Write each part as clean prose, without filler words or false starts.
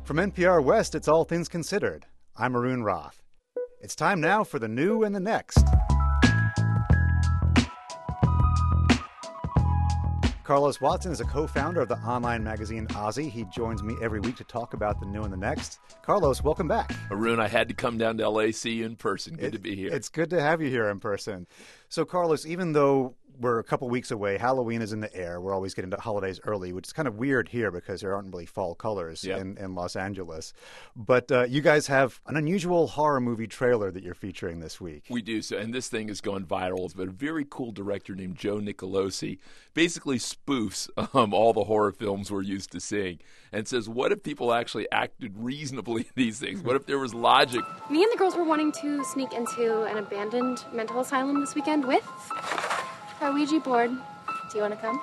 From NPR West, it's All Things Considered. I'm Arun Roth. It's time now for the new and the next. Carlos Watson is a co-founder of the online magazine Ozzy. He joins me every week to talk about the new and the next. Carlos, welcome back. Arun, I had to come down to L.A. see you in person. Good to be here. It's good to have you here in person. So, Carlos, even though we're a couple weeks away, Halloween is in the air. We're always getting to holidays early, which is kind of weird here because there aren't really fall colors in Los Angeles. But you guys have an unusual horror movie trailer that you're featuring this week. We do, so, and this thing is going viral. It's been a very cool director named Joe Nicolosi basically spoofs all the horror films we're used to seeing and says, what if people actually acted reasonably in these things? What if there was logic? Me and the girls were wanting to sneak into an abandoned mental asylum this weekend with our Ouija board. Do you want to come?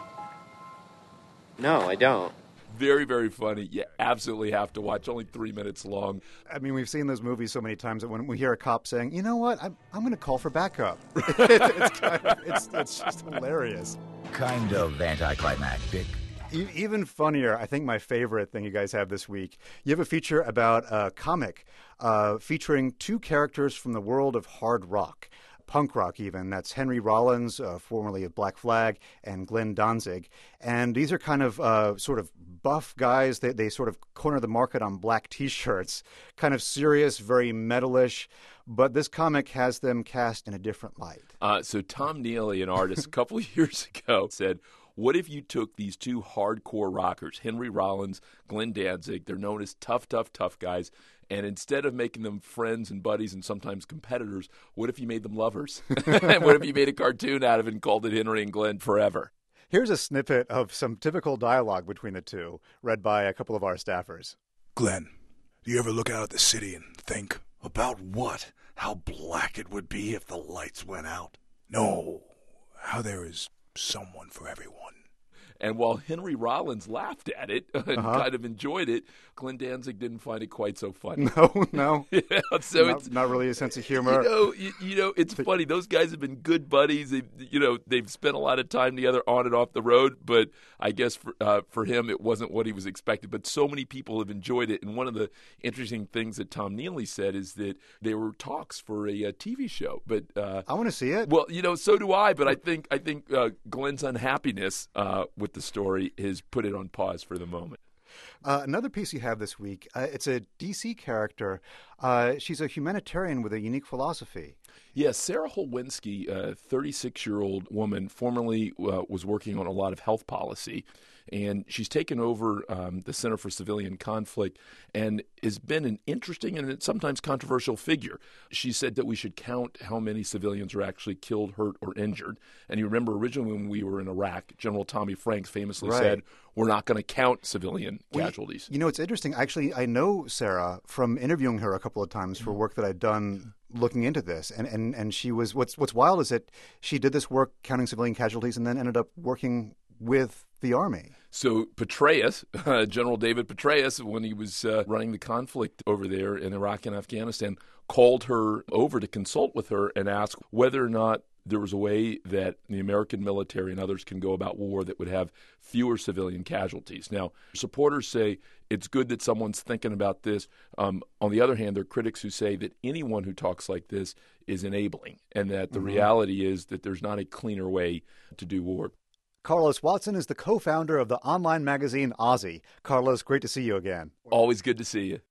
No, I don't. Very, very funny. You absolutely have to watch. Only 3 minutes long. I mean, we've seen those movies so many times that when we hear a cop saying, you know what, I'm going to call for backup. It's just hilarious. Kind of anticlimactic. Even funnier, I think my favorite thing you guys have this week, you have a feature about a comic featuring two characters from the world of hard rock. Punk rock even. That's Henry Rollins, formerly of Black Flag, and Glenn Danzig. And these are kind of sort of buff guys. They sort of corner the market on black T-shirts, kind of serious, very metalish. But this comic has them cast in a different light. So Tom Neely, an artist, a couple of years ago said, what if you took these two hardcore rockers, Henry Rollins, Glenn Danzig, they're known as tough guys, and instead of making them friends and buddies and sometimes competitors, what if you made them lovers? What if you made a cartoon out of it and called it Henry and Glenn Forever? Here's a snippet of some typical dialogue between the two, read by a couple of our staffers. Glenn, do you ever look out at the city and think? About what? How black it would be if the lights went out? No, how there is someone for everyone. And while Henry Rollins laughed at it and kind of enjoyed it, Glenn Danzig didn't find it quite so funny. No. So it's it's not really a sense of humor. You know, it's funny. Those guys have been good buddies. They've spent a lot of time together on and off the road. But I guess for him, it wasn't what he was expecting. But so many people have enjoyed it. And one of the interesting things that Tom Neely said is that there were talks for a TV show. But I want to see it. Well, so do I. But I think Glenn's unhappiness with the story has put it on pause for the moment. Another piece you have this week, it's a DC character. She's a humanitarian with a unique philosophy. Yes, Sarah Holwinski, a 36-year-old woman, formerly was working on a lot of health policy, and she's taken over the Center for Civilian Conflict and has been an interesting and sometimes controversial figure. She said that we should count how many civilians are actually killed, hurt, or injured. And you remember originally when we were in Iraq, General Tommy Franks famously said, we're not going to count civilian casualties. You know, it's interesting. Actually, I know Sarah from interviewing her a couple of times for work that I'd done looking into this. And she was, what's wild is that she did this work counting civilian casualties and then ended up working with the Army. So Petraeus, General David Petraeus, when he was running the conflict over there in Iraq and Afghanistan, called her over to consult with her and ask whether or not there was a way that the American military and others can go about war that would have fewer civilian casualties. Now, supporters say it's good that someone's thinking about this. On the other hand, there are critics who say that anyone who talks like this is enabling and that the reality is that there's not a cleaner way to do war. Carlos Watson is the co-founder of the online magazine Ozzy. Carlos, great to see you again. Always good to see you.